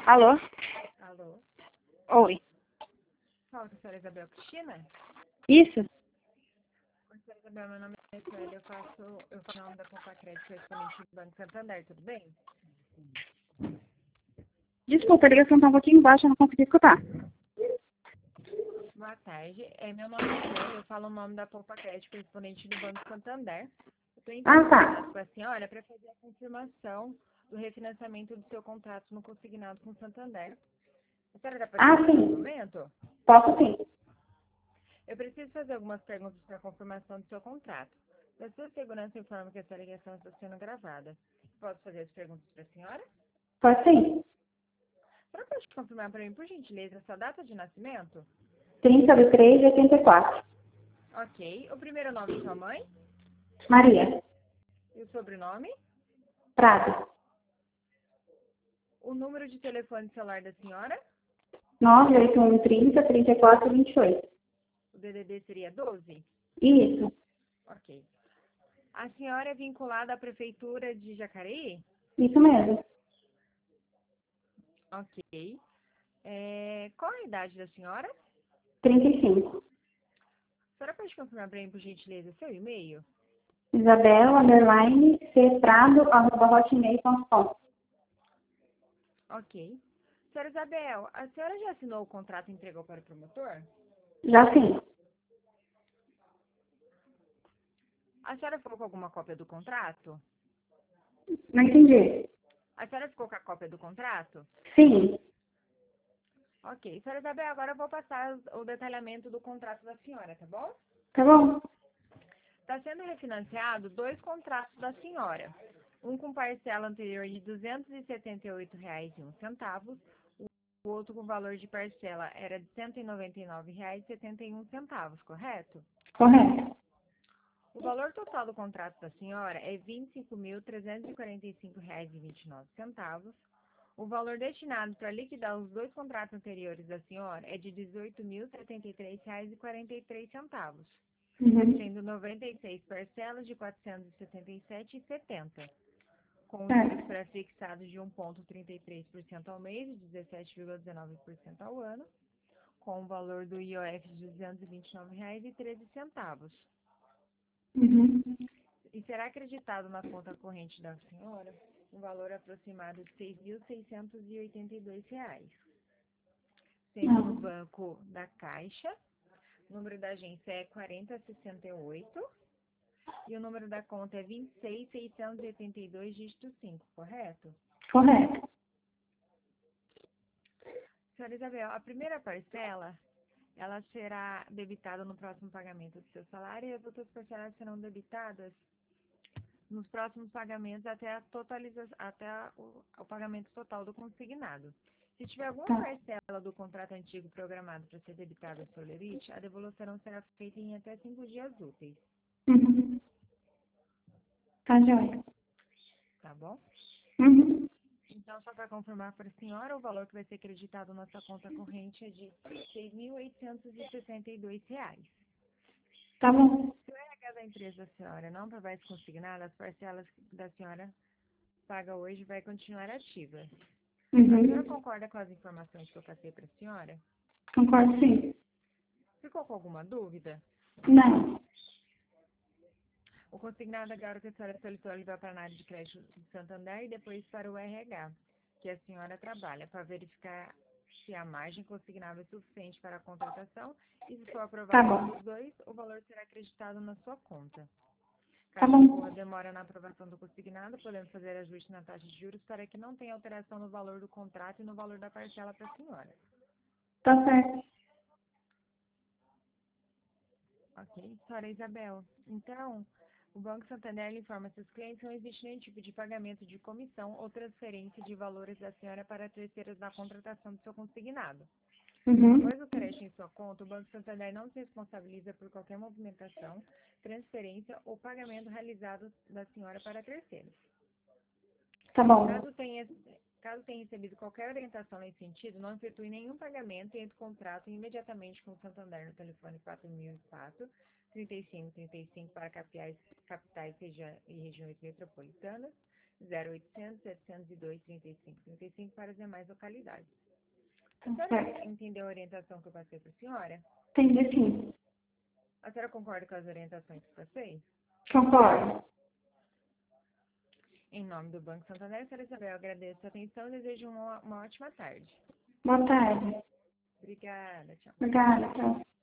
Alô? Alô? Oi. Fala com a senhora Isabel Cristina? Isso? Oi, senhora Isabel, meu nome é Sueli, eu faço o nome da Poupa Crédito correspondente do Banco Santander, tudo bem? Desculpa, a ligação tá um pouquinho baixa, eu não consegui escutar. Boa tarde, meu nome é Sueli, eu falo o nome da Poupa Crédito correspondente do Banco Santander. Eu estou entrando em Tá. contato com a senhora para fazer a confirmação do refinanciamento do seu contrato no consignado com o Santander. A senhora está participando Sim. no momento? Posso sim. Eu preciso fazer algumas perguntas para a confirmação do seu contrato. Da sua segurança, informo que essa ligação está sendo gravada. Posso fazer as perguntas para a senhora? Pode sim. A senhora pode confirmar para mim, por gentileza, a sua data de nascimento? 30/3/84. Ok. O primeiro nome de sua mãe? Maria. E o sobrenome? Prado. O número de telefone celular da senhora? 98130 3428. O DDD seria 12? Isso. Ok. A senhora é vinculada à Prefeitura de Jacareí? Isso mesmo. Ok. Qual a idade da senhora? 35. A senhora pode confirmar para mim, por gentileza, seu e-mail? Isabel_Prado@hotmail.com. Ok. Senhora Isabel, a senhora já assinou o contrato e entregou para o promotor? Já sim. A senhora ficou com alguma cópia do contrato? Não entendi. A senhora ficou com a cópia do contrato? Sim. Ok. Senhora Isabel, agora eu vou passar o detalhamento do contrato da senhora, tá bom? Tá bom? Está sendo refinanciado 2 contratos da senhora. Um com parcela anterior de R$ 278,01. O outro com valor de parcela era de R$ 199,71, correto? Correto. O valor total do contrato da senhora é R$ 25.345,29. O valor destinado para liquidar os 2 contratos anteriores da senhora é de R$ 18.073,43, sendo 96 parcelas de R$ 477,70, com juros pré-fixados de 1,33% ao mês e 17,19% ao ano, com o valor do IOF de R$ 229,13. E será acreditado na conta corrente da senhora um valor aproximado de R$ 6.682, sendo no banco da Caixa. O número da agência é 4068 e o número da conta é 26.682, dígito 5, correto? Correto. Senhora Isabel, a primeira parcela, ela será debitada no próximo pagamento do seu salário e as outras parcelas serão debitadas nos próximos pagamentos até o pagamento total do consignado. Se tiver alguma parcela do contrato antigo programado para ser debitada ao seu limite, a devolução será feita em até 5 dias úteis. Tá joia. Tá bom? Então, só para confirmar para a senhora, o valor que vai ser acreditado na sua conta corrente é de R$ 6.862. Tá bom. Se o RH da empresa da senhora não provar consignado, as parcelas da senhora paga hoje vai continuar ativa. A senhora concorda com as informações que eu passei para a senhora? Concordo sim. Ficou com alguma dúvida? Não. O consignado agora que a senhora solicitou levar para a área de crédito de Santander e depois para o RH, que a senhora trabalha, para verificar se a margem consignável é suficiente para a contratação e se for aprovado pelos dois, o valor será acreditado na sua conta. Caso ocorra demora na aprovação do consignado, podemos fazer ajuste na taxa de juros para que não tenha alteração no valor do contrato e no valor da parcela para a senhora. Tá certo. Ok, senhora Isabel. Então, o Banco Santander informa seus clientes que não existe nenhum tipo de pagamento de comissão ou transferência de valores da senhora para terceiros na contratação do seu consignado. Após o crédito em sua conta, o Banco Santander não se responsabiliza por qualquer movimentação, transferência ou pagamento realizado da senhora para terceiros. Tá bom. Caso tenha recebido qualquer orientação nesse sentido, não efetue nenhum pagamento e entre em contrato imediatamente com o Santander no telefone 4004-3535 para capitais e regiões metropolitanas, 0800 702 3535 para as demais localidades. A Tá senhora certo. entendeu a orientação que eu passei para a senhora? Entendi sim. A senhora concorda com as orientações que eu passei? Concordo. Em nome do Banco Santander, senhora Isabel, agradeço a atenção e desejo uma ótima tarde. Boa tarde. Obrigada, tchau. Obrigada. Tchau.